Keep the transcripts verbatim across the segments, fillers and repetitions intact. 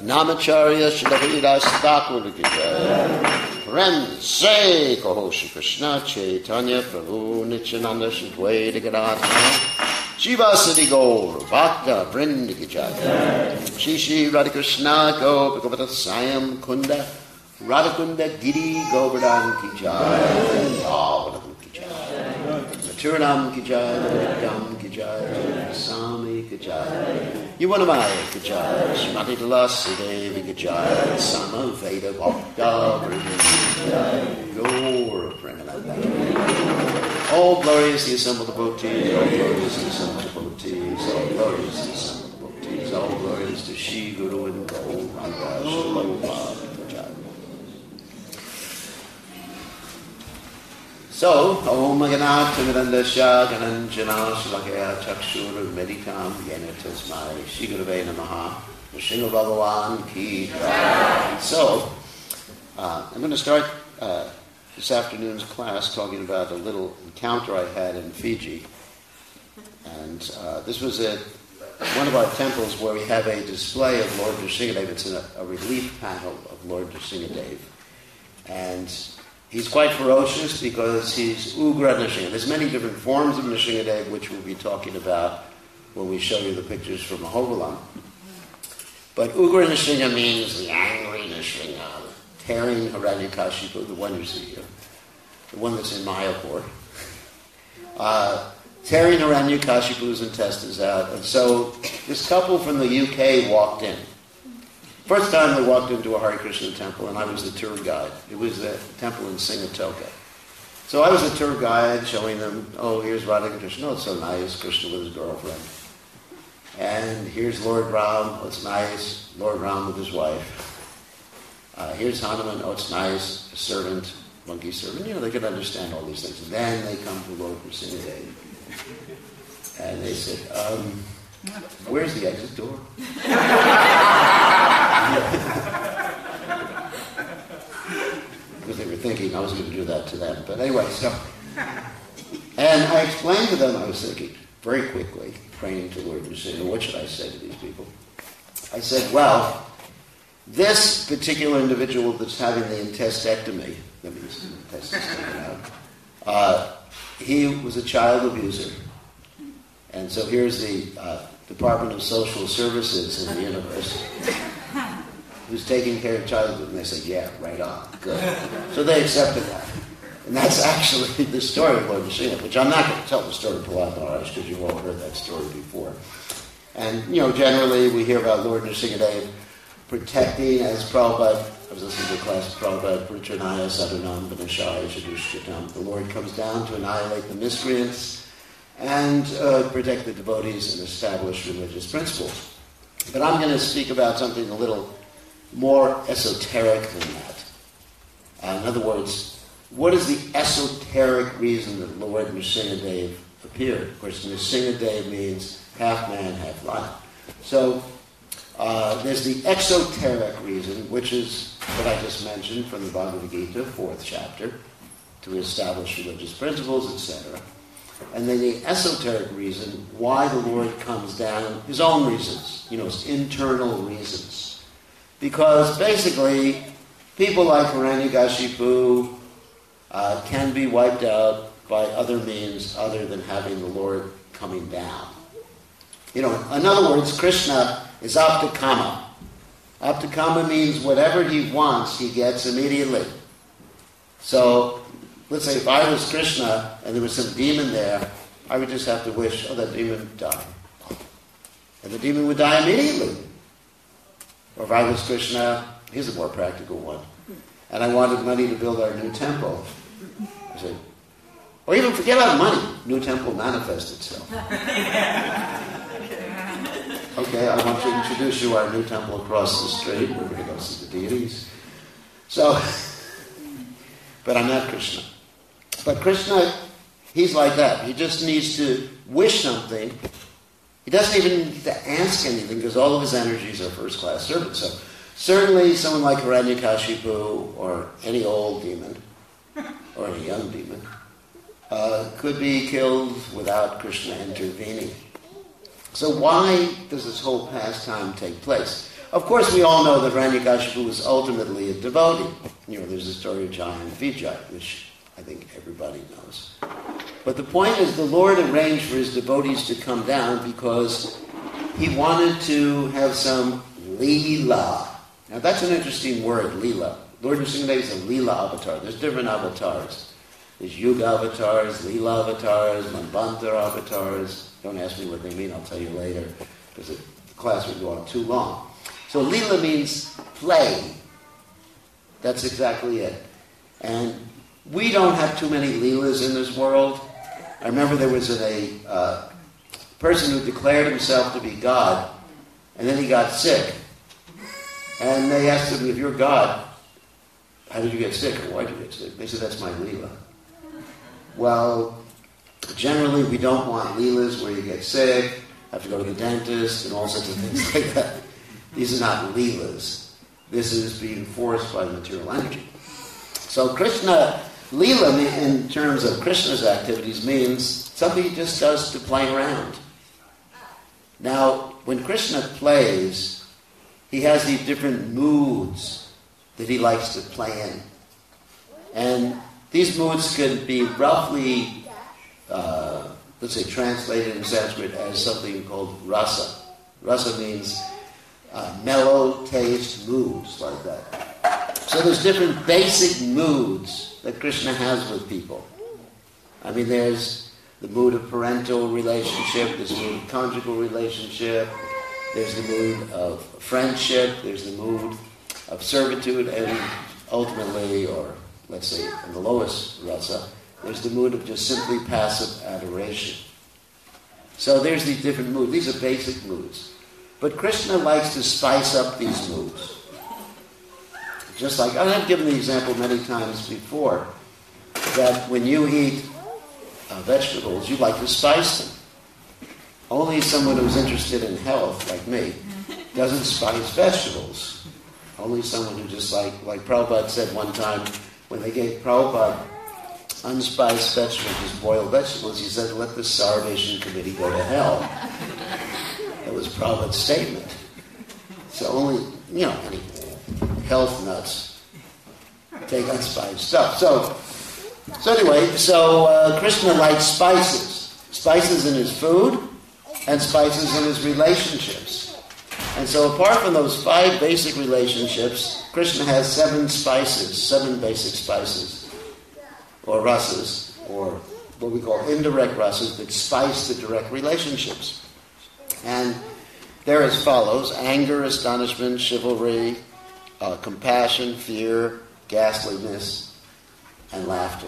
Namacharya Shilahira Thakur ki jai. Friends, say Kaho Shri Krishna Chaitanya Prabhu Nityananda Shri Dvaita Gadadhara Shiva Siddhi Gaur Bhakta Vrinda ki jai. Shri Shri Radha Krishna Gopakavata Sayam Kunda Radhakunda Giri Govardhan ki jai. Yavadam ki jai. Maturanam ki jai. Nityam ki jai. Sami ki jai. Yuvanamaya ki jai. Srimati Tulasi Devi ki jai. Samaveda Bhakta Vrinda ki jai. Gaur Premananda. All glorious the assembled devotees. All glorious the assembled devotees. All glorious the assembled devotees. All glorious to Shri Guru and Gauranga Shalom. So, Om Ganat Mirandasya Gananjana Shlakaya Chakshur Meditam Yena Tasmai Shri Gurave Namaha Nrsimha Bhagavan Ki Jai. So, uh, I'm going to start uh, this afternoon's class talking about a little encounter I had in Fiji. And uh, this was at one of our temples where we have a display of Lord Nrsingadev. It's a, a relief panel of Lord Nrsingadev. And he's quite ferocious because he's Ugra Nrsinga. There's many different forms of Nrsingadev, which we'll be talking about when we show you the pictures from Mahovalam. But Ugra Nrsinga means the angry Nrsinga, tearing Hiranyakashipu, the one you see here, the one that's in Mayapur, uh, tearing Hiranyakashipu's intestines out. And so this couple from the U K walked in. First time they walked into a Hare Krishna temple, and I was the tour guide. It was the temple in Singatoka. So I was the tour guide showing them, oh, here's Radha Krishna. Oh, it's so nice, Krishna with his girlfriend. And here's Lord Ram. Oh, it's nice, Lord Ram with his wife. Uh, here's Hanuman. Oh, it's nice, a servant, monkey servant. You know, they can understand all these things. And then they come to Lord Nrsingadev. And they said, um... where's the exit door? Because they were thinking I was going to do that to them. But anyway, so... and I explained to them, I was thinking very quickly, praying to Lord Nrsinga, what should I say to these people? I said, well, this particular individual that's having the intestectomy, that means the intestines taken out, uh, he was a child abuser. And so here's the uh, Department of Social Services in the university who's taking care of child abuse. And they said, yeah, right on, good. So they accepted that. And that's actually the story of Lord Nrsinga, which I'm not going to tell the story of Prahlad Maharaj because you've all heard that story before. And, you know, generally we hear about Lord Nrsingadev protecting, as Prabhupada, I was listening to a class of Prabhupada, Pritranaya Sadhunam Vinashaya Shadushyatam. The Lord comes down to annihilate the miscreants and uh, protect the devotees and establish religious principles. But I'm going to speak about something a little more esoteric than that. Uh, in other words, what is the esoteric reason that Lord Nrsingadev appeared? Of course, Nrsingadev means half man, half lion. So uh, there's the exoteric reason, which is what I just mentioned from the Bhagavad Gita, fourth chapter, to establish religious principles, et cetera. And then the esoteric reason why the Lord comes down, his own reasons, you know, his internal reasons. Because basically, people like Hiranyakashipu uh, can be wiped out by other means other than having the Lord coming down. You know, in other words, Krishna is aptakama. Aptakama means whatever he wants, he gets immediately. So, let's say if I was Krishna and there was some demon there, I would just have to wish, oh, that demon would die. And the demon would die immediately. Or if I was Krishna, here's a more practical one, and I wanted money to build our new temple, I said, or even forget about money, new temple manifests itself. Okay, I want to introduce you our new temple across the street. We're going to go see the deities. So, but I'm not Krishna. But Krishna, he's like that. He just needs to wish something. He doesn't even need to ask anything because all of his energies are first-class servants. So certainly someone like Hiranyakashipu or any old demon or any young demon uh, could be killed without Krishna intervening. So why does this whole pastime take place? Of course, we all know that Hiranyakashipu was ultimately a devotee. You know, there's the story of Jai and Vijay, which I think everybody knows. But the point is, the Lord arranged for his devotees to come down because he wanted to have some Leela. Now, that's an interesting word, Leela. Lord Nrsimhadev is a Leela avatar. There's different avatars. There's Yuga avatars, Leela avatars, Manvantara avatars. Don't ask me what they mean, I'll tell you later, because the class would go on too long. So Leela means play. That's exactly it. And we don't have too many Leelas in this world. I remember there was a uh, person who declared himself to be God, and then he got sick. And they asked him, if you're God, how did you get sick, or why did you get sick? They said, that's my Leela. Well, generally we don't want Leelas where you get sick, have to go to the dentist, and all sorts of things like that. These are not Leelas. This is being forced by material energy. So Krishna, Leela in terms of Krishna's activities means something he just does to play around. Now, when Krishna plays, he has these different moods that he likes to play in. And these moods could be roughly, uh, let's say, translated in Sanskrit as something called rasa. Rasa means uh, mellow taste moods, like that. So there's different basic moods that Krishna has with people. I mean, there's the mood of parental relationship, there's the mood of conjugal relationship, there's the mood of friendship, there's the mood of servitude, and ultimately, or let's say in the lowest rasa, there's the mood of just simply passive adoration. So there's these different moods. These are basic moods. But Krishna likes to spice up these moods. Just like, and I've given the example many times before, that when you eat uh, vegetables, you like to spice them. Only someone who's interested in health, like me, doesn't spice vegetables. Only someone who just like, like Prabhupada said one time, when they gave Prabhupada unspiced vegetables, just boiled vegetables, he said, let the Starvation Committee go to hell. That was Prabhupada's statement. So only, you know, any health nuts take unspiced stuff. So, so anyway, so uh, Krishna likes spices. Spices in his food and spices in his relationships. And so apart from those five basic relationships, Krishna has seven spices, seven basic spices, or rasas, or what we call indirect rasas that spice the direct relationships. And they're as follows: anger, astonishment, chivalry, uh, compassion, fear, ghastliness, and laughter.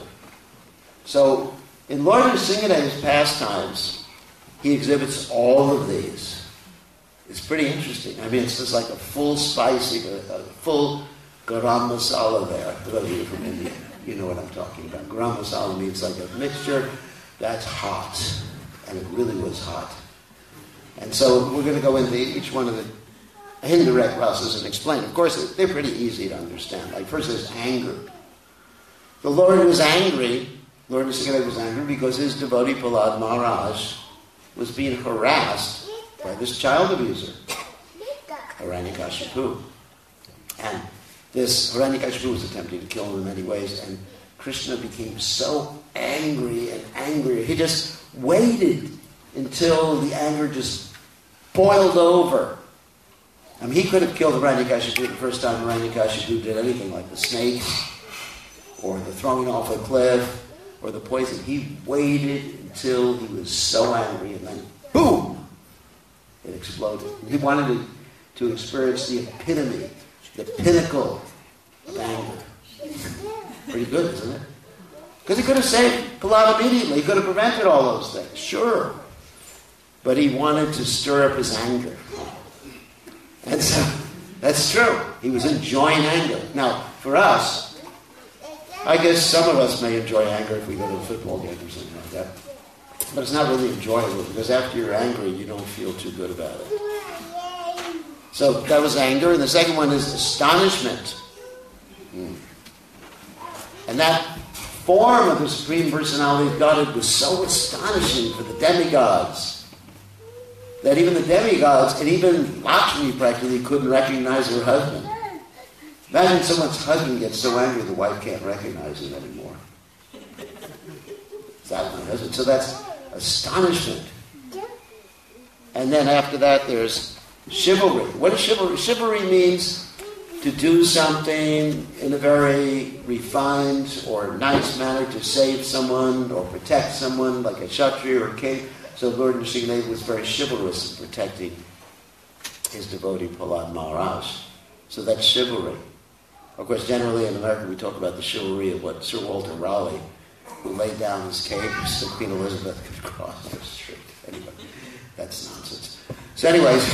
So in Lord Nrsimhadev's pastimes, he exhibits all of these. It's pretty interesting. I mean, it's just like a full spicing, a, a full garam masala there. For those of you from India, you know what I'm talking about. Garam masala means like a mixture that's hot. And it really was hot. And so we're going to go into each one of the indirect rasas and explain. Of course, they're pretty easy to understand. Like first there's anger. The Lord was angry. Lord Nrsimhadev was angry because his devotee Prahlad Maharaj was being harassed by this child abuser, Hiranyakashipu. And this Hiranyakashipu was attempting to kill him in many ways, and Krishna became so angry and angry. He just waited until the anger just boiled over. I mean, he could have killed Hiranyakashipu the first time Hiranyakashipu did anything, like the snakes, or the throwing off a cliff, or the poison. He waited until he was so angry, and then boom! It exploded. He wanted to, to experience the epitome, the pinnacle of anger. Pretty good, isn't it? Because he could have saved Prahlad immediately. He could have prevented all those things, sure. But he wanted to stir up his anger. And so, that's true. He was enjoying anger. Now, for us, I guess some of us may enjoy anger if we go to a football game or something like that. But it's not really enjoyable, because after you're angry, you don't feel too good about it. So that was anger. And the second one is astonishment. Hmm. And that form of the Supreme Personality of Godhead was so astonishing for the demigods that even the demigods, and even Lakshmi practically couldn't recognize her husband. Imagine someone's husband gets so angry the wife can't recognize him anymore. Is that my husband? So that's astonishment. And then after that there's chivalry. What is chivalry? Chivalry means to do something in a very refined or nice manner to save someone or protect someone, like a kshatriya or a king. So Lord Nrsimhadev was very chivalrous in protecting his devotee Prahlad Maharaj. So that's chivalry. Of course, generally in America we talk about the chivalry of what Sir Walter Raleigh, who laid down his cape so Queen Elizabeth could cross the street. Anyway, that's nonsense. So anyways,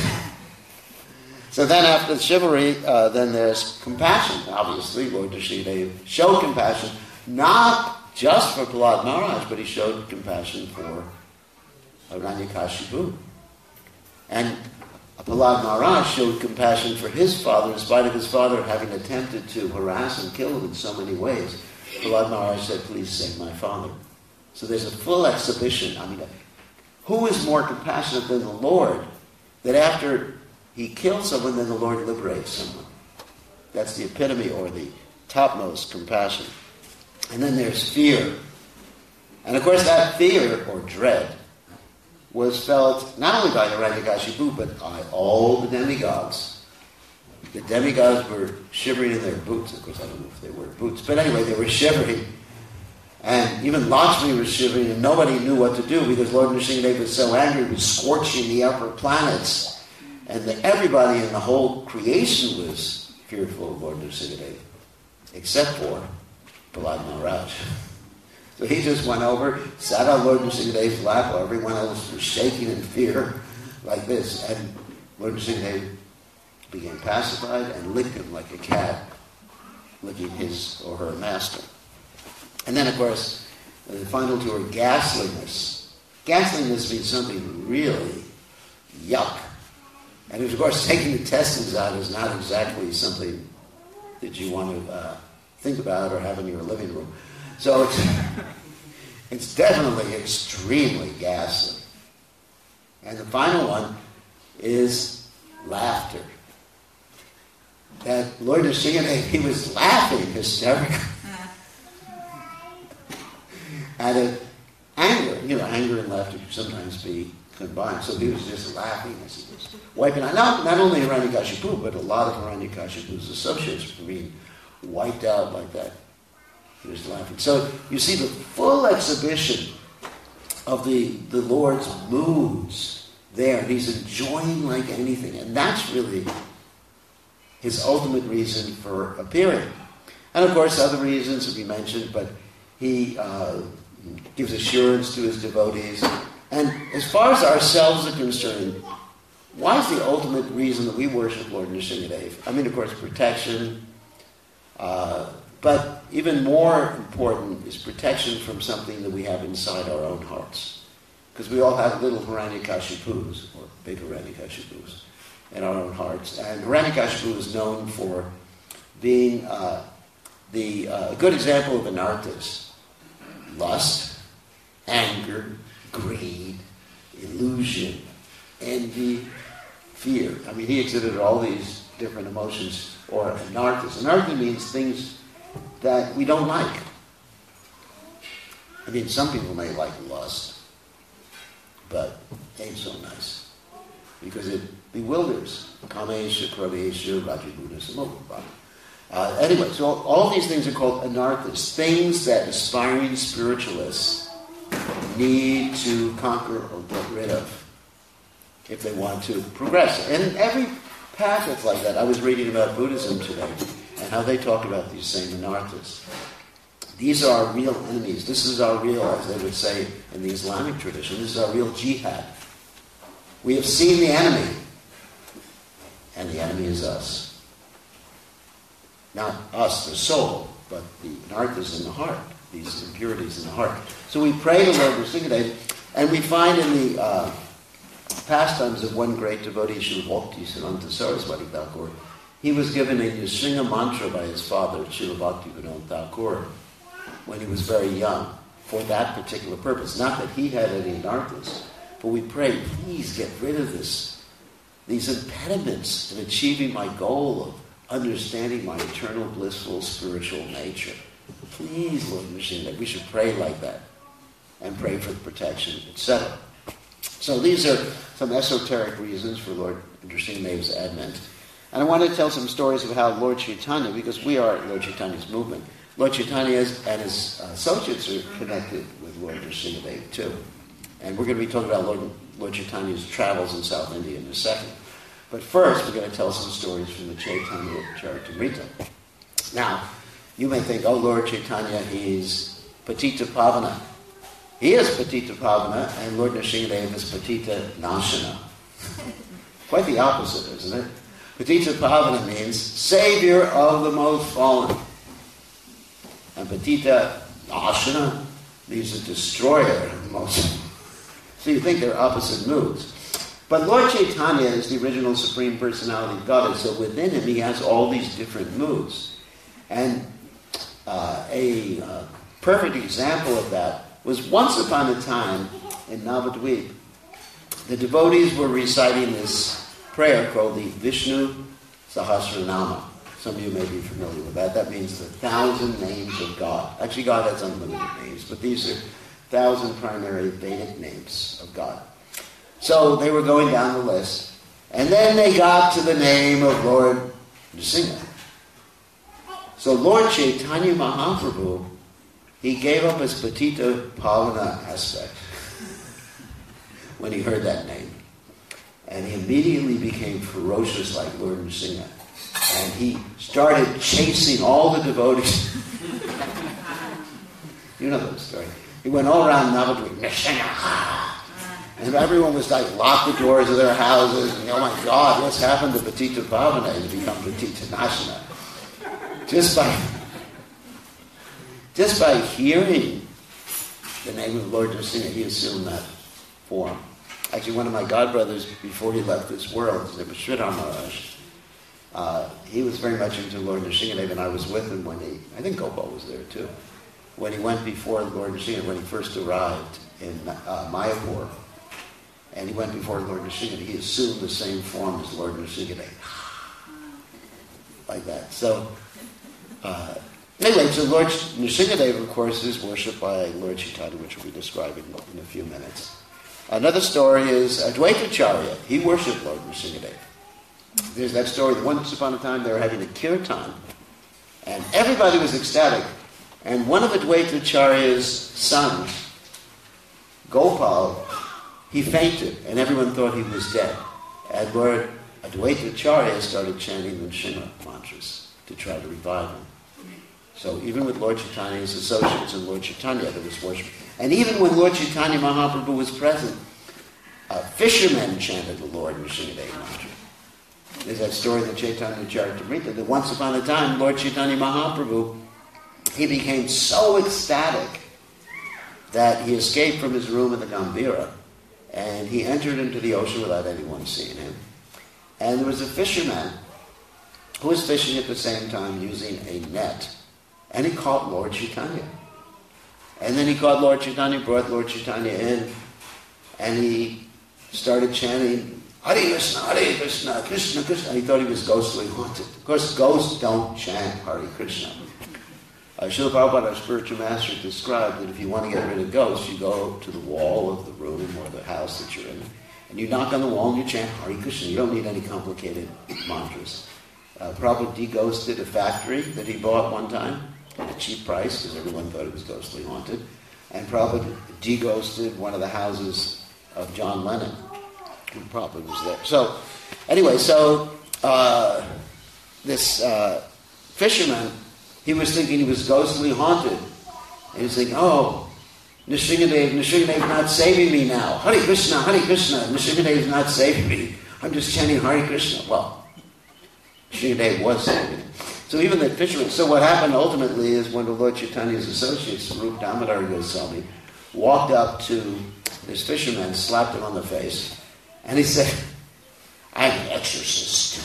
so then after chivalry, uh, then there's compassion. Obviously, Lord Nrsimhadev showed compassion, not just for Prahlad Maharaj, but he showed compassion for Hiranyakashipu. And Prahlad Maharaj showed compassion for his father, in spite of his father having attempted to harass and kill him in so many ways. Prahlad Maharaj said, please save my father. So there's a full exhibition. I mean, who is more compassionate than the Lord, that after he kills someone, then the Lord liberates someone? That's the epitome or the topmost compassion. And then there's fear. And of course that fear or dread was felt not only by Hiranyakashipu, but by all the demigods. The demigods were shivering in their boots. Of course, I don't know if they were boots, but anyway, they were shivering. And even Lakshmi was shivering, and nobody knew what to do because Lord Nrsimhadev was so angry, he was scorching the upper planets. And the, everybody in the whole creation was fearful of Lord Nrsimhadev, except for Prahlad Maharaj. So he just went over, sat on Lord Nrsimhadev's lap while everyone else was shaking in fear like this. And Lord Nrsimhadev became pacified and licked him like a cat licking his or her master. And then, of course, the final two are ghastliness. Ghastliness means something really yuck. And of course, taking the intestines out is not exactly something that you want to uh, think about or have in your living room. So it's, it's definitely extremely ghastly. And the final one is laughter. That Lord Nrsimhadev, he was laughing hysterically. Out of anger. You know, anger and laughter can sometimes be combined. So he was just laughing as he was wiping out. Not, not only Hiranyakashipu, but a lot of Hiranyakashipu's associates were being wiped out like that. He was laughing. So you see the full exhibition of the, the Lord's moods there. And he's enjoying like anything. And that's really his ultimate reason for appearing. And of course, other reasons that we mentioned, but he uh, gives assurance to his devotees. And as far as ourselves are concerned, why is the ultimate reason that we worship Lord Nrsimhadev? I mean, of course, protection. Uh, but even more important is protection from something that we have inside our own hearts. Because we all have little Hiranyakashipus, or big Hiranyakashipus, in our own hearts. And Hiranyakashipu is known for being uh, the uh, good example of an artist. Lust, anger, greed, illusion, envy, fear. I mean, he exhibited all these different emotions, or anarthas. Anartha means things that we don't like. I mean, some people may like lust, but it ain't so nice, because it bewilders. Kamesha, Kravesha, Rajaguna, Samokapa. Uh, anyway, so all, all these things are called anarthas, things that aspiring spiritualists need to conquer or get rid of if they want to progress. And every path that's like that. I was reading about Buddhism today and how they talk about these same anarthas. These are our real enemies. This is our real, as they would say in the Islamic tradition, this is our real jihad. We have seen the enemy, and the enemy is us. Not us, the soul, but the anarthas in the heart, these impurities in the heart. So we pray to Lord Nrsimhadev, and we find in the uh, pastimes of one great devotee, Srila Bhakti-Siddhanta Saraswati Thakur, he was given a Nrsimha mantra by his father, Srila Bhakti-Vinod Thakur, when he was very young, for that particular purpose. Not that he had any anarthas, But we pray, please get rid of this, these impediments in achieving my goal of understanding my eternal, blissful, spiritual nature. Please, Lord Nrsimhadev, we should pray like that and pray for the protection, et cetera. So these are some esoteric reasons for Lord Nrsimhadev's advent. And I want to tell some stories of how Lord Chaitanya, because we are Lord Chaitanya's movement, Lord Chaitanya and his associates are connected with Lord Nrsimhadev too. And we're going to be talking about Lord, Lord Chaitanya's travels in South India in a second. But first, we're going to tell some stories from the Chaitanya Charitamrita. Now, you may think, oh, Lord Chaitanya, he's Patita Pavana. He is Patita Pavana, and Lord Nrsimhadev is Patita Nashana. Quite the opposite, isn't it? Patita Pavana means Savior of the most fallen. And Patita Nashana means a destroyer of the most. So you think they're opposite moods. But Lord Chaitanya is the original Supreme Personality of Godhead, so within him he has all these different moods. And uh, a uh, perfect example of that was once upon a time in Navadvip. The devotees were reciting this prayer called the Vishnu Sahasranama. Some of you may be familiar with that. That means the thousand names of God. Actually, God has unlimited names, but these are thousand primary Vedic names of God. So they were going down the list, and then they got to the name of Lord Nrsimha. So Lord Chaitanya Mahaprabhu, he gave up his Patita Pavana aspect when he heard that name. And he immediately became ferocious like Lord Nrsimha. And he started chasing all the devotees. You know that story. He went all around Navadvip, Nrsimha. And everyone was like, lock the doors of their houses. And, oh my God, what's happened to Patita Pavana? He's become Patita Nashana. Just by, just by hearing the name of Lord Nrsimha, he assumed that form. Actually, one of my godbrothers, before he left this world, his name was Sridhar Maharaj, uh, he was very much into Lord Nrsimhadev, and I was with him when he, I think Gopal was there too, when he went before Lord Nrsimhadev, when he first arrived in uh, Mayapur, and he went before Lord Nrsimhadev, he assumed the same form as Lord Nrsimhadev. Like that. So, uh, anyway, so Lord Nrsimhadev, of course, is worshipped by Lord Chaitanya, which we'll be describing in a few minutes. Another story is Advaitacharya. He worshipped Lord Nrsimhadev. There's that story that once upon a time they were having a kirtan, and everybody was ecstatic. And one of Advaitacharya's sons, Gopal, he fainted, and everyone thought he was dead. And Lord Advaitacharya started chanting the Nrsimha mantras to try to revive him. So even with Lord Chaitanya's associates and Lord Chaitanya, there was worship. And even when Lord Chaitanya Mahaprabhu was present, uh, fishermen chanted the Lord Nrsimhadev mantra. There's that story in the Chaitanya Charitamrita that once upon a time, Lord Chaitanya Mahaprabhu, he became so ecstatic that he escaped from his room in the Gambhira, and he entered into the ocean without anyone seeing him. And there was a fisherman who was fishing at the same time using a net, and he caught Lord Chaitanya. And then he caught Lord Chaitanya, brought Lord Chaitanya in, and he started chanting, Hare Krishna, Hare Krishna, Krishna Krishna. He thought he was ghostly haunted. Of course, ghosts don't chant Hare Krishna. Uh, Srila Prabhupada, our spiritual master, described that if you want to get rid of ghosts, you go to the wall of the room or the house that you're in, and you knock on the wall and you chant Hare Krishna. You don't need any complicated mantras. Uh, Prabhupada de-ghosted a factory that he bought one time at a cheap price because everyone thought it was ghostly haunted. And Prabhupada de-ghosted one of the houses of John Lennon, who Prabhupada was there. So, anyway, so uh, this uh, fisherman, he was thinking he was ghostly haunted. And he was thinking, oh, Nrsimhadev, Nrsimhadev is not saving me now. Hare Krishna, Hare Krishna, Nrsimhadev is not saving me. I'm just chanting Hare Krishna. Well, Nrsimhadev was saving him. So even that fisherman, so what happened ultimately is one of Lord Chaitanya's associates, Rup Damodar Goswami, walked up to this fisherman, slapped him on the face, and he said, I'm an exorcist.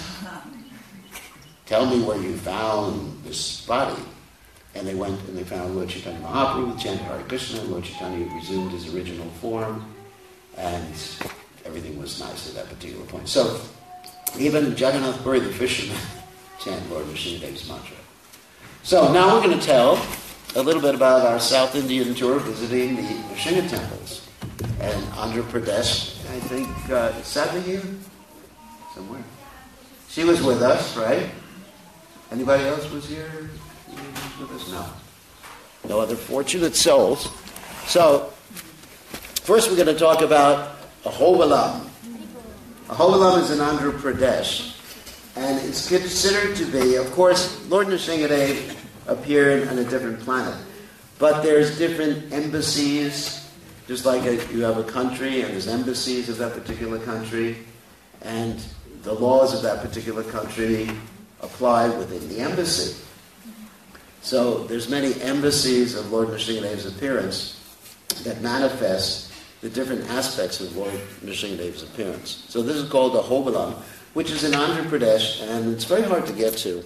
Tell me where you found this body. And they went and they found Lord Chaitanya Mahaprabhu, chanted Hare Krishna. Lord Chaitanya resumed his original form. and everything was nice at that particular point. So even Jagannath Puri, the fisherman, chant Lord Nrsingadeva's mantra. So now we're going to tell a little bit about our South Indian tour visiting the Nrsinga temples. And Andhra Pradesh, I think, uh, Sadhvi here? Somewhere. She was with us, right? Anybody else was here? Was with us? No. No other fortunate souls. So, first we're going to talk about Ahobilam. Ahobilam is in Andhra Pradesh. And it's considered to be, of course, Lord Nrsingadeva appeared on a different planet. But there's different embassies, just like a, you have a country and there's embassies of that particular country, and the laws of that particular country apply within the embassy. So there's many embassies of Lord Nrsingadeva's appearance that manifest the different aspects of Lord Nrsingadeva's appearance. So this is called Ahobilam, which is in Andhra Pradesh, and it's very hard to get to.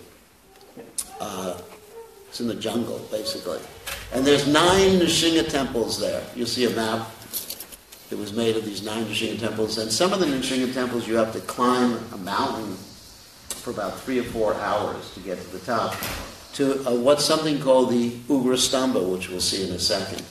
Uh, it's in the jungle, basically. And there's nine Nrsinga temples there. You'll see a map that was made of these nine Nrsinga temples. And some of the Nrsinga temples you have to climb a mountain for about three or four hours to get to the top, to uh, what's something called the Ugra Stamba, which we'll see in a second.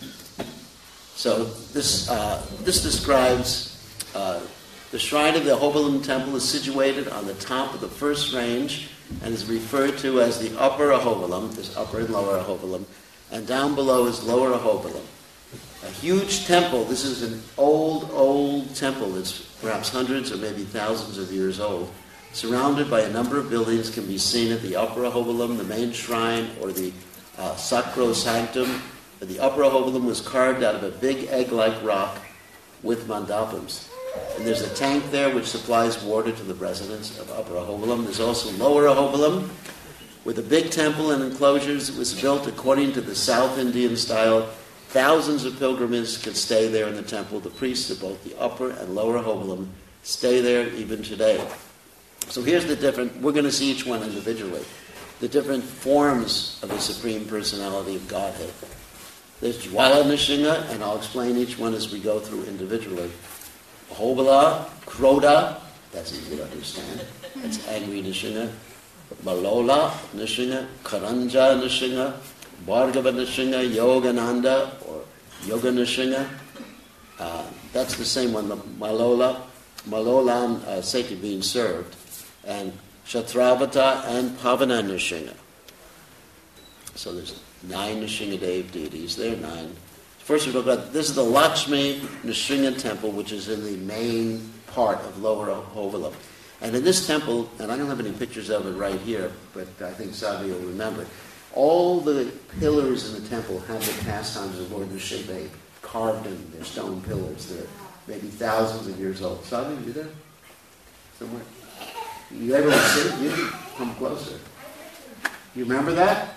So this uh, this describes uh, the shrine of the Ahobilam temple is situated on the top of the first range and is referred to as the Upper Ahobilam. There's Upper and Lower Ahobilam, and down below is Lower Ahobilam. A huge temple. This is an old, old temple that's perhaps hundreds or maybe thousands of years old, surrounded by a number of buildings, can be seen at the Upper Ahobilam, the main shrine, or the uh, Sacro Sanctum. The Upper Ahobilam was carved out of a big egg-like rock with mandapams. And there's a tank there which supplies water to the residents of Upper Ahobilam. There's also Lower Ahobilam, with a big temple and enclosures. It was built according to the South Indian style. Thousands of pilgrims could stay there in the temple. The priests of both the Upper and Lower Ahobilam stay there even today. So here's the different, we're going to see each one individually, the different forms of the Supreme Personality of Godhead. There's Jwala Nrsinga, and I'll explain each one as we go through individually. Ahobila, Krodha, that's easy to understand. That's angry Nrsinga. Malola Nrsinga, Karanja Nrsinga, Bhargava Nrsinga, Yogananda, or Yoga Nrsinga. Uh, that's the same one, the Malola. Malola uh, Seti being served. And Kshatravata and Pavana Nrsinga. So there's nine Nrsingadev deities there, nine. First we talk about, this is the Lakshmi Nrsinga temple, which is in the main part of Lower Ahobilam. And in this temple, and I don't have any pictures of it right here, but I think Sadhvi will remember, all the pillars in the temple have the pastimes of Lord Nrsingadeva carved in their stone pillars. They're maybe thousands of years old. Sadhvi, you there? Somewhere? You able to see? You can come closer. You remember that?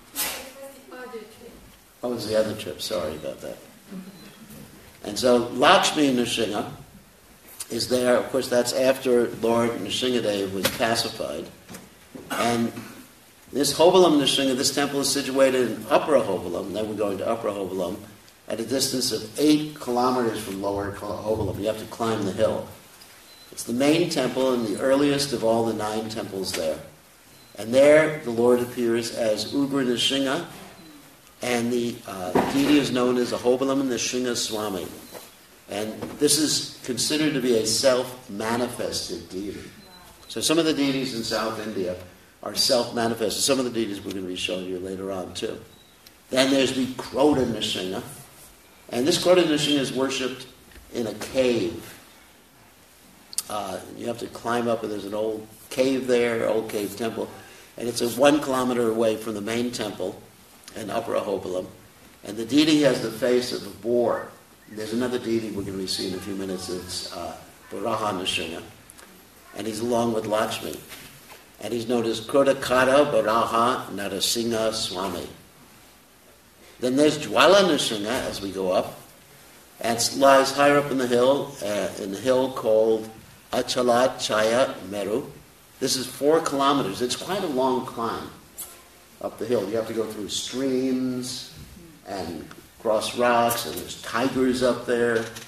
Oh, it was the other trip. Sorry about that. And so Lakshmi Nrsinga is there. Of course, that's after Lord Nrsingadeva was pacified. And this Ahobilam Nrsinga, this temple is situated in Upper Ahobilam. Then we're going to Upper Ahobilam at a distance of eight kilometers from Lower Ahobilam. You have to climb the hill. It's the main temple and the earliest of all the nine temples there. And there the Lord appears as Ugra Nrsinga, and the uh, deity is known as Ahobilam Nrsinga Swami. And this is considered to be a self-manifested deity. So some of the deities in South India are self-manifested. Some of the deities we're going to be showing you later on too. Then there's the Krodha Nrsinga. And this Krodha Nrsinga is worshipped in a cave. Uh, you have to climb up, and there's an old cave there, old cave temple. And it's a one kilometer away from the main temple in Upper Ahobilam. And the deity has the face of a boar. There's another deity we're going to be seeing in a few minutes. It's uh, Varaha Nrsinga. And he's along with Lakshmi. And he's known as Krodhakara Varaha Narasimha Swami. Then there's Jwala Nrsinga as we go up. And it lies higher up in the hill, uh, in the hill called Achalat Chaya Meru. This is four kilometers. It's quite a long climb up the hill. You have to go through streams and cross rocks, and there's tigers up there.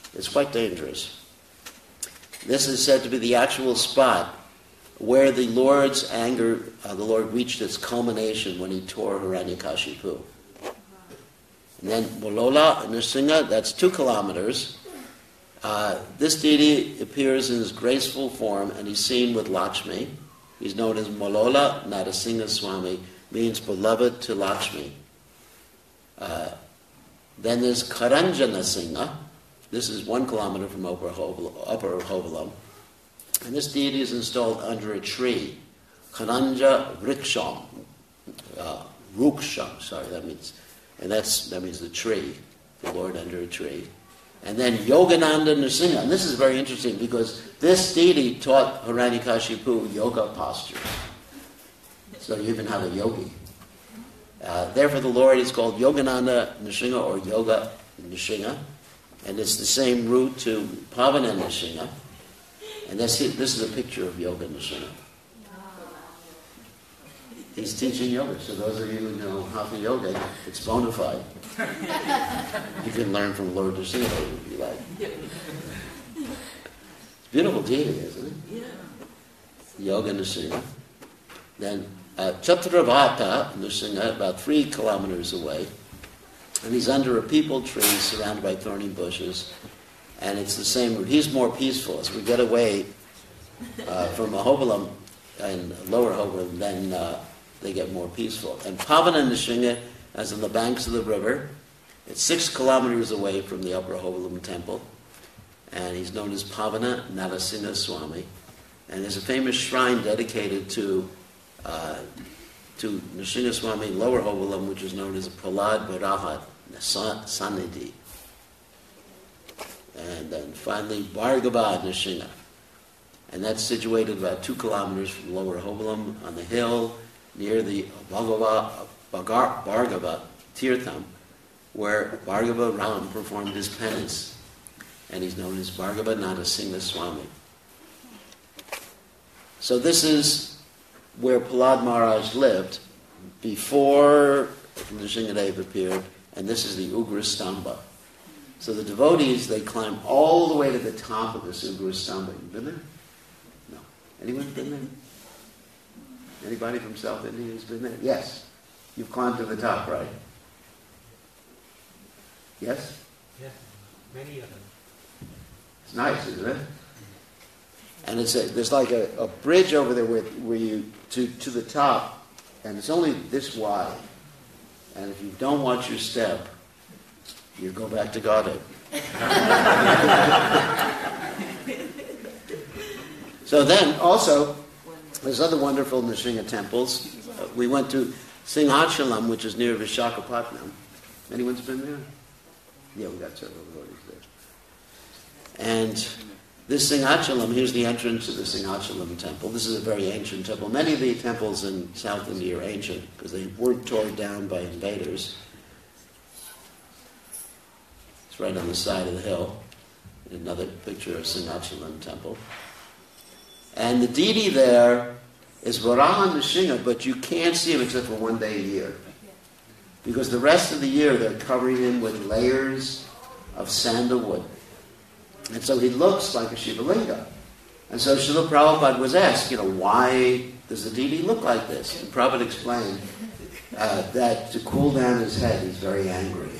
It's quite dangerous. This is said to be the actual spot where the Lord's anger, uh, the Lord reached its culmination when he tore Hiranyakashipu. And then Molola Nrsimha, that's two kilometers. Uh, this deity appears in his graceful form, and he's seen with Lakshmi. He's known as Molola Narasimha Swami, means beloved to Lakshmi. Uh, then there's Karanja Nrsimha. This is one kilometer from Upper Hovelam. And this deity is installed under a tree. Karanja Vriksham. Uh, Ruksham, sorry, that means, and that's that means the tree, the Lord under a tree. And then Yogananda Nrsimha. And this is very interesting because this deity taught Hiranyakashipu yoga postures. So you even have a yogi. Uh, therefore the Lord is called Yogananda Nrsimha or Yoga Nrsimha. And it's the same root to Pavana Nrsimha. And that's it. This is a picture of Yoga Nrsimha. He's teaching yoga. So those of you who know Hatha Yoga, it's bona fide. You can learn from Lord Nrsimha if you like. It's a beautiful deity, isn't it? Yeah. Yoga Nrsimha. Then uh, Chatravata Nrsimha, about three kilometers away. And he's under a peepal tree surrounded by thorny bushes. And it's the same route. He's more peaceful. As we get away uh, from Ahobilam and lower Ahobilam, then uh, they get more peaceful. And Pavana Nrsimha, as on the banks of the river, it's six kilometers away from the Upper Ahobilam temple. And he's known as Pavana Narasimha Swami. And there's a famous shrine dedicated to uh, to Nrsimha Swami in Lower Hovelam, which is known as Prahlad Bharahat Sannidhi. And then finally, Bhargava Nrsimha. And that's situated about two kilometers from Lower Hovelam on the hill near the Bhagava, Bhagar, Bhargava Tirtham, where Bhargava Ram performed his penance. And he's known as Bhargava Narasimha Swami. So this is where Prahlad Maharaj lived before Nrsimhadev appeared, and this is the Ugra Stamba. So the devotees, they climb all the way to the top of this Ugra Stamba. You been there? No. Anyone been there? Anybody from South India who's been there? Yes. You've climbed to the top, right? Yes? Yes, many of them. It's nice, isn't it? And it's a, there's like a, a bridge over there where, where you, to, to the top, and it's only this wide. And if you don't watch your step, you go back to Godhead. So then, also, there's other wonderful Nrsimha temples. Uh, we went to Singhachalam, which is near Vishakhapatnam. Anyone's been there? Yeah, we got several devotees there. And this Singhachalam, here's the entrance to the Singhachalam temple. This is a very ancient temple. Many of the temples in South India are ancient because they weren't torn down by invaders. It's right on the side of the hill. Another picture of Singhachalam temple. And the deity there is Varaha Nrsimha, but you can't see him except for one day a year. Because the rest of the year they're covering him with layers of sandalwood. And so he looks like a Shiva Linga. And so Srila Prabhupada was asked, you know, why does the deity look like this? And Prabhupada explained uh, that to cool down his head, he's very angry.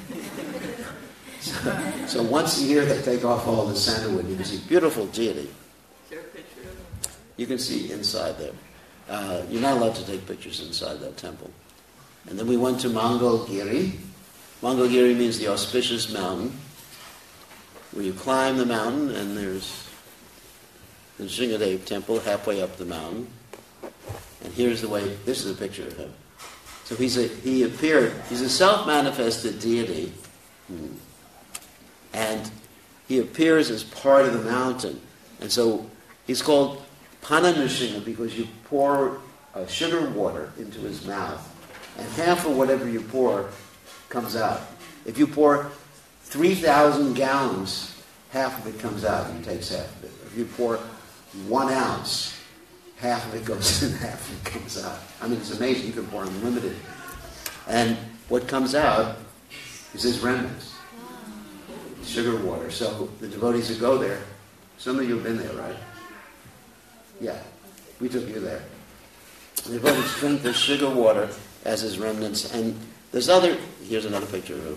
so, so once a year they take off all the sandalwood. You can see beautiful deity. You can see inside there. Uh, you're not allowed to take pictures inside that temple. And then we went to Mangalgiri. Mangalgiri means the auspicious mountain, where you climb the mountain, and there's the Nrsimhadev temple halfway up the mountain. And here's the way, this is a picture of him. So he's a, he appeared, he's a self-manifested deity, and he appears as part of the mountain. And so he's called Pana Nrsimha because you pour uh, sugar water into his mouth, and half of whatever you pour comes out. If you pour three thousand gallons, half of it comes out, and he takes half of it. If you pour one ounce, half of it goes in, half of it comes out. I mean, it's amazing. You can pour unlimited. And what comes out is his remnants. sugar water. So the devotees that go there, some of you have been there, right? Yeah, we took you there. The devotees drink the sugar water as his remnants. And there's other, here's another picture of him.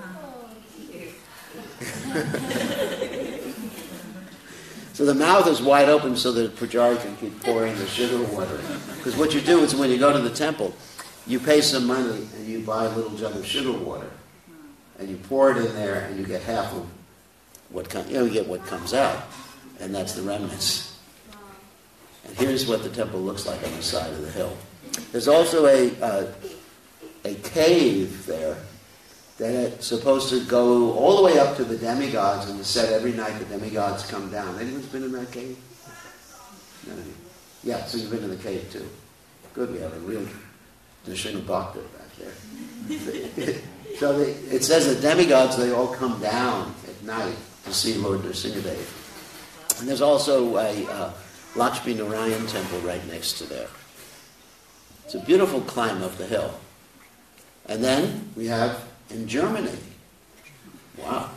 So the mouth is wide open so that Pujari can keep pouring the sugar water. Because what you do is when you go to the temple, you pay some money and you buy a little jug of sugar water. And you pour it in there and you get half of what comes, you know, you get what comes out. And that's the remnants. And here's what the temple looks like on the side of the hill. There's also a, uh, a cave there that it's supposed to go all the way up to the demigods, and it's said every night the demigods come down. Anyone's been in that cave? None of you? Yeah, so you've been in the cave too. Good, we have a real Nrsimha Bhakta back there. So they, it says the demigods, they all come down at night to see Lord Nrsimhadev. And there's also a uh, Lakshmi Narayan temple right next to there. It's a beautiful climb up the hill. And then we have in Germany. Wow.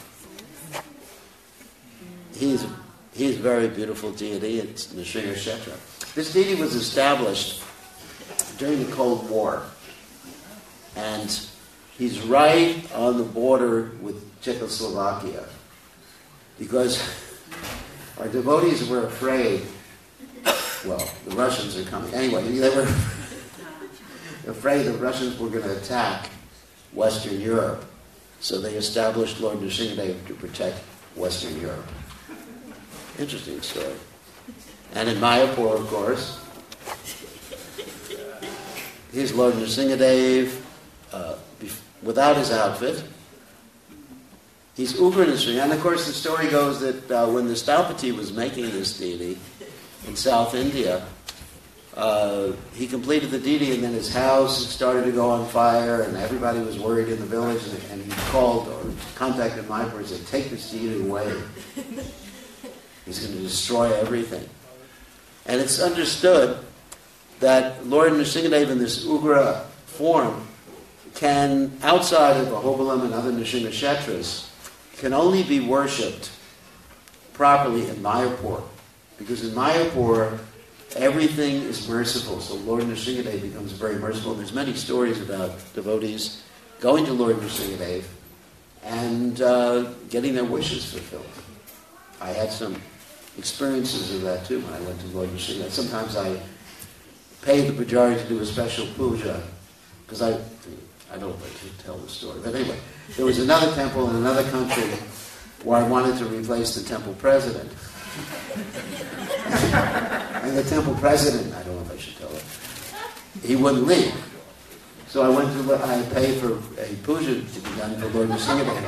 He's, he's a very beautiful deity. It's Nrsimha Kshetra. This deity was established during the Cold War. And he's right on the border with Czechoslovakia. Because our devotees were afraid, well, the Russians are coming. Anyway, they were afraid the Russians were going to attack Western Europe. So they established Lord Nrsimhadev to protect Western Europe. Interesting story. And in Mayapur, of course, here's Lord Nrsimhadev uh, without his outfit. He's Ugra Nrsimha. And of course the story goes that uh, when the Staupati was making this deity in South India, Uh, he completed the deity, and then his house started to go on fire, and everybody was worried in the village, and, and he called or contacted Mayapur and said, take this deity away. He's going to destroy everything. And it's understood that Lord Nrsimhadev in this Ugra form can, outside of Ahobilam and other Nrsimha Kshetras, can only be worshipped properly in Mayapur. Because in Mayapur, everything is merciful, so Lord Nrsimhadev becomes very merciful. There's many stories about devotees going to Lord Nrsimhadev and uh, getting their wishes fulfilled. I had some experiences of that too when I went to Lord Nrsimhadev. Sometimes I paid the pujari to do a special puja, because I, I don't know if I should tell the story, but anyway, there was another temple in another country where I wanted to replace the temple president. And the temple president, I don't know if I should tell it, he wouldn't leave. So I went to, I paid for a puja to be done for Lord Nrsimhadev.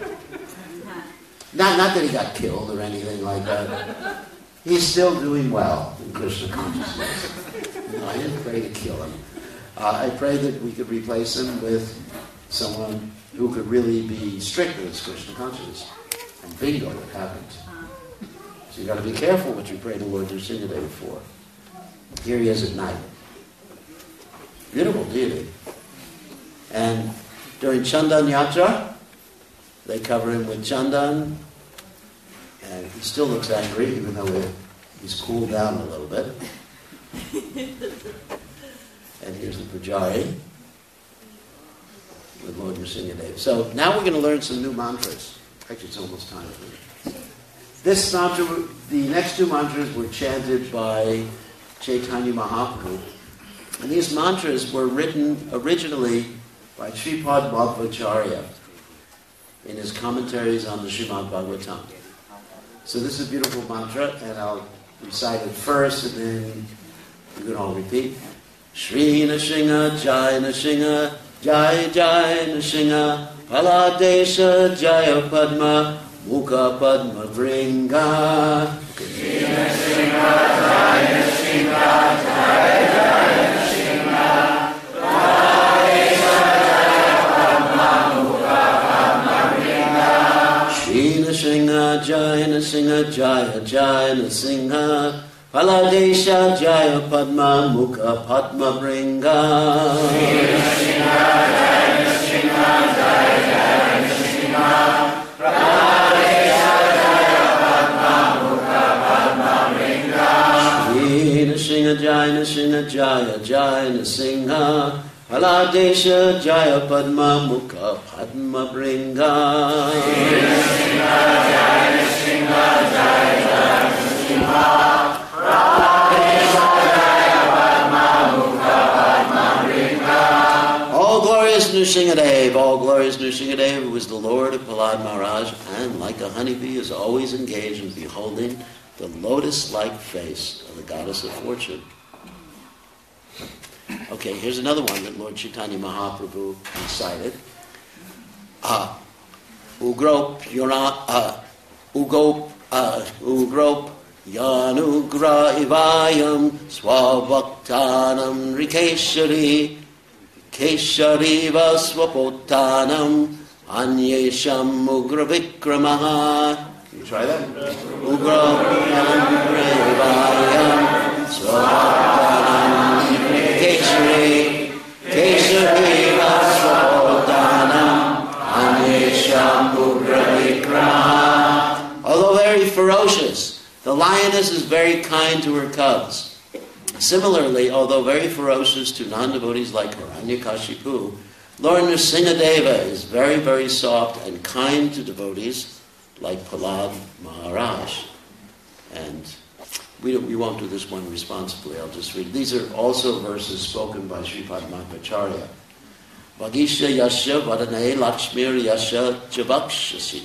Not, not that he got killed or anything like that. He's still doing well in Krishna consciousness. No, I didn't pray to kill him. Uh, I prayed that we could replace him with someone who could really be strict with his Krishna consciousness. And bingo, it happened. So you've got to be careful what you pray to Lord Nrsimhadev for. Here he is at night. Beautiful deity. And during Chandan Yatra, they cover him with Chandan, and he still looks angry, even though he's cooled down a little bit. And here's the Pujari with Lord Nrsimhadev. So now we're going to learn some new mantras. Actually, it's almost time for it. This mantra, the next two mantras were chanted by Chaitanya Mahaprabhu. And these mantras were written originally by Sripad Madhvacharya in his commentaries on the Srimad Bhagavatam. So this is a beautiful mantra, and I'll recite it first, and then you can all repeat. Shri Nrsimha Jai Nrsimha Jai Jai Nrsimha Paladesha Jaya Padma Mukha Padma Vringa. Shri Nrsimha Jai Nrsimha Jai Jai Nrsimha Paladesha Jaya Padma Mukha Padma Vringa. Shri Nrsimha Jai Nrsimha Jaya Jai Nrsimha Paladesha Jaya Padma Mukha Padma Vringa. Shri Nrsimha Jai Nrsimha Jai Jai Nrsimha Jaya Nrsinga Jaya Jaya Nrsinga Haladesha Jaya Padma Mukha Padma Bringa Nrsinga Jaya Nrsinga Jaya Jaya Nrsinga Haladesha Jaya Padma Mukha Padma Bringa. All glorious Nrsingadev, all glorious Nrsingadev, who is the Lord of Prahlad Maharaj, and like a honeybee is always engaged in beholding the lotus-like face of the goddess of fortune. Okay, here's another one that Lord Chaitanya Mahaprabhu recited. Uh, Ugrop Yona uh, Ugop uh, Ugrop Yanugra Ivayam Swabhaktanam Rikeshari Keshariva Swapotanam Anyesham Ugra Vikramaha. Can you try that? Ugra Yangrevayam Swabhaktanam Keshari Keshariva Swapotanam Anyesham Ugra Vikramaha. Although very ferocious, the lioness is very kind to her cubs. Similarly, although very ferocious to non-devotees like Hiranyakashipu, Lord Nrsingadeva is very, very soft and kind to devotees like Prahlad Maharaj. And we, we won't do this one responsibly, I'll just read. These are also verses spoken by Sripad Madhvacharya. Vagisha yasya vadane lakshmir yasya chavakshasi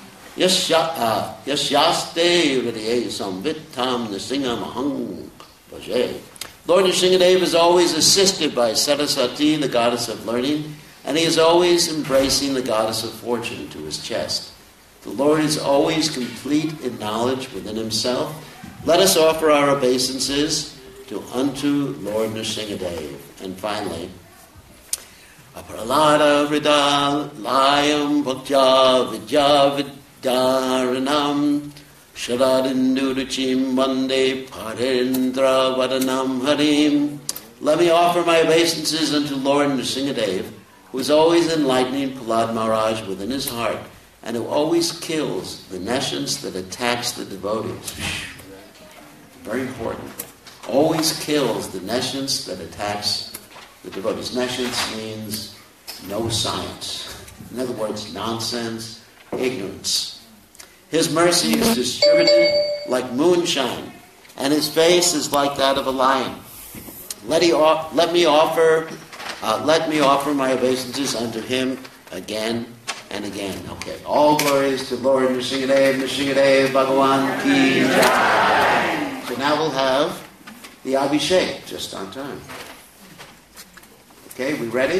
yasyaste hridaye samvittam nrsinga mahang. Lord Nrsingadev is always assisted by Saraswati, the goddess of learning, and he is always embracing the goddess of fortune to his chest. The Lord is always complete in knowledge within himself. Let us offer our obeisances to unto Lord Nrsingadev. And finally, Apralada Vrida Layam Bhaktya Vidya Vidyaranam Sharadinduruchim Vande Parendra Vadanam Harim. Let me offer my obeisances unto Lord Nrsingadev, who is always enlightening Prahlad Maharaj within his heart, and who always kills the nescience that attacks the devotees. Very important. Always kills the nescience that attacks the devotees. Nescience means no science. In other words, nonsense, ignorance. His mercy is distributed like moonshine, and his face is like that of a lion. Let, he, let me offer, uh, let me offer my obeisances unto him again and again. Okay, all glories to Lord Nrsingadev, Nrsingadev, Bhagavan Ki Jai. So now we'll have the Abhishek just on time. Okay, we ready?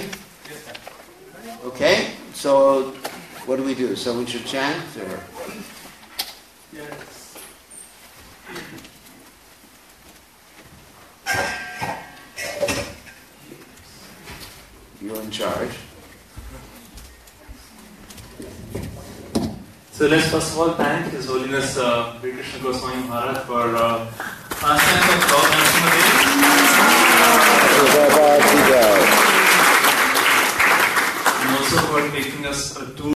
Okay, so what do we do? Someone should chant or? Yes. You're in charge. So let's first of all thank His Holiness uh, Sri Krishna Goswami Maharaj for uh, asking of Lord Nrsingadev, and also for taking us uh, to